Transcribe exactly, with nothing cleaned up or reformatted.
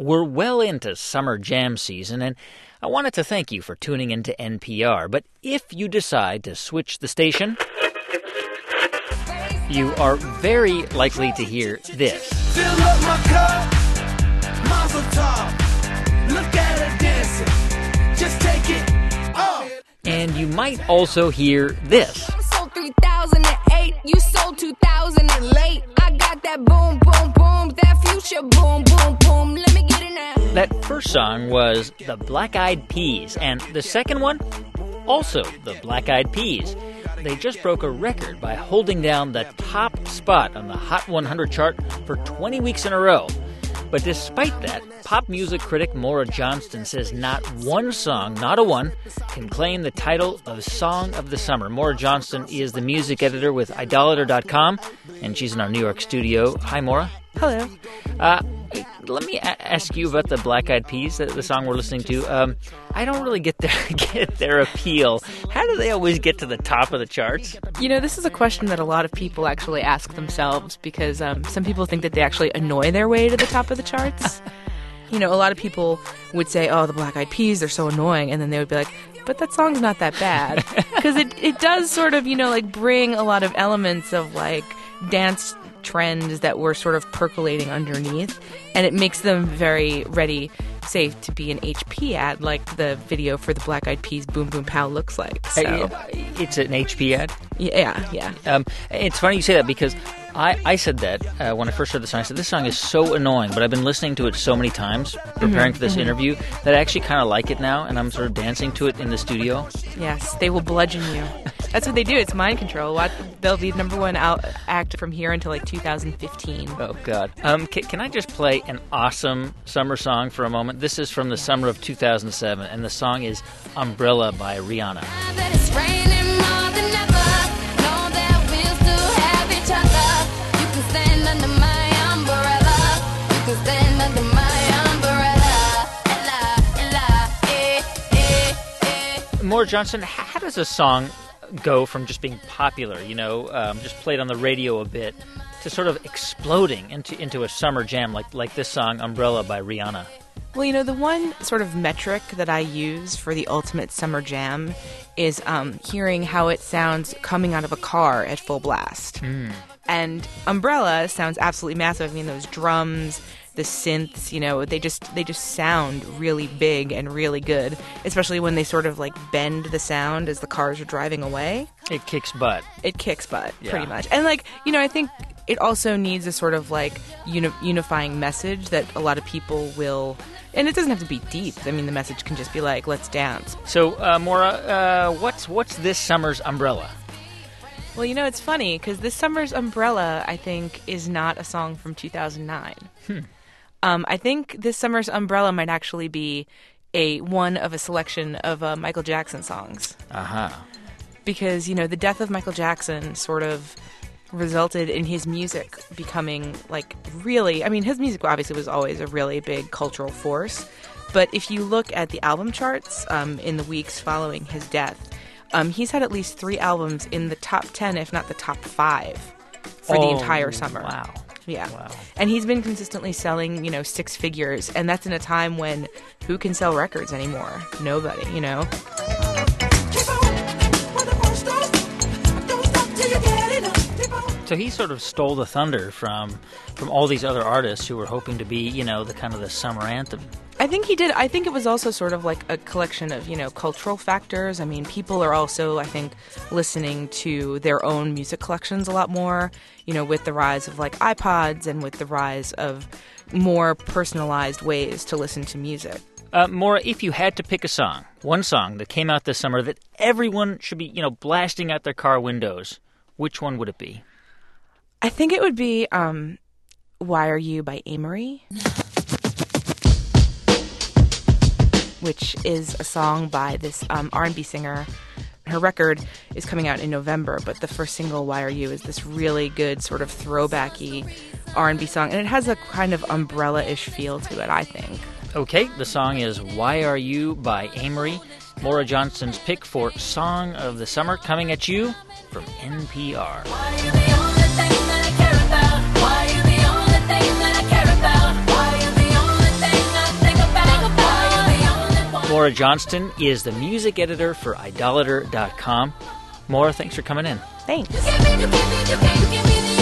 We're well into summer jam season, and I wanted to thank you for tuning into N P R. But if you decide to switch the station, you are very likely to hear this. Fill up my cup, mazel tov. Look at her dancing, just take it off. And you might also hear this. I sold three thousand eight, you sold two thousand late. I got that boom, boom, boom, that future boom, boom, boom. Let me get it now. That first song was the Black Eyed Peas, and the second one, also the Black Eyed Peas. They just broke a record by holding down the top spot on the Hot one hundred chart for twenty weeks in a row. But despite that, pop music critic Maura Johnston says not one song, not a one, can claim the title of Song of the Summer. Maura Johnston is the music editor with idolater dot com, and she's in our New York studio. Hi, Maura. Hello. Uh, let me a- ask you about the Black Eyed Peas, the, the song we're listening to. Um, I don't really get their get their appeal. How do they always get to the top of the charts? You know, this is a question that a lot of people actually ask themselves because um, some people think that they actually annoy their way to the top of the charts. You know, a lot of people would say, oh, the Black Eyed Peas, they're so annoying. And then they would be like, but that song's not that bad. Because it, it does sort of, you know, like bring a lot of elements of like dance trends that were sort of percolating underneath, and it makes them very ready, say, to be an H P ad, like the video for the Black Eyed Peas "Boom Boom Pow" looks like. So, Uh, It's an H P ad? yeah, yeah. Um, it's funny you say that because I, I said that uh, when I first heard the song. I said, this song is so annoying, but I've been listening to it so many times, preparing Mm-hmm, for this mm-hmm. interview, that I actually kind of like it now, and I'm sort of dancing to it in the studio. Yes, they will bludgeon you. That's what they do. It's mind control. What, they'll be number one out act from here until like two thousand fifteen. Oh, God. Um, can, can I just play an awesome summer song for a moment? This is from the summer of two thousand seven, and the song is Umbrella by Rihanna. Now that it's raining more than ever, know that we'll still have each other. You can stand under my umbrella. You can stand under my umbrella. Ella, ella, eh, eh, eh. Maura Johnston, how, how does a song go from just being popular, you know, um, just played on the radio a bit, to sort of exploding into into a summer jam like like this song Umbrella by Rihanna? Well, you know, the one sort of metric that I use for the ultimate summer jam is um, hearing how it sounds coming out of a car at full blast. Mm. And Umbrella sounds absolutely massive. I mean, those drums, the synths, you know, they just they just sound really big and really good, especially when they sort of like bend the sound as the cars are driving away. It kicks butt. It kicks butt, Yeah. pretty much. And like, you know, I think it also needs a sort of like uni- unifying message that a lot of people will. And it doesn't have to be deep. I mean, the message can just be like, let's dance. So, uh, Maura, uh, what's what's this summer's Umbrella? Well, you know, it's funny because this summer's Umbrella, I think, is not a song from two thousand nine. Hmm. Um, I think this summer's Umbrella might actually be a one of a selection of uh, Michael Jackson songs. Uh-huh. Because, you know, the death of Michael Jackson sort of resulted in his music becoming, like, really... I mean, his music obviously was always a really big cultural force. But if you look at the album charts um, in the weeks following his death, um, he's had at least three albums in the top ten, if not the top five, for the Oh, entire summer. Wow. Yeah. Wow. And he's been consistently selling, you know, six figures. And that's in a time when who can sell records anymore? Nobody, you know? So he sort of stole the thunder from from all these other artists who were hoping to be, you know, the kind of the summer anthem. I think he did. I think it was also sort of like a collection of, you know, cultural factors. I mean, people are also, I think, listening to their own music collections a lot more, you know, with the rise of like iPods and with the rise of more personalized ways to listen to music. Uh, Maura, if you had to pick a song, one song that came out this summer that everyone should be, you know, blasting out their car windows, which one would it be? I think it would be um, Why Are You by Amory, which is a song by this um, R and B singer. Her record is coming out in November, but the first single, Why Are You, is this really good sort of throwbacky R and B song, and it has a kind of umbrella-ish feel to it, I think. Okay, the song is Why Are You by Amory. Maura Johnston's pick for Song of the Summer coming at you from N P R. Why are you the only thing that I care about? Why are you the only thing that I care about? Why are you the only thing I Maura Johnston is the music editor for idolater dot com. Maura, thanks for coming in. Thanks. You give me, you give me, you give me, you give me